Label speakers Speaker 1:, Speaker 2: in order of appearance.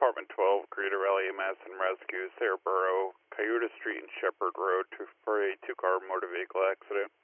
Speaker 1: Department 12, Greater Valley EMS and Rescue, Sarah Burrow, Cayuta Street and Shepherd Road for a two-car motor vehicle accident.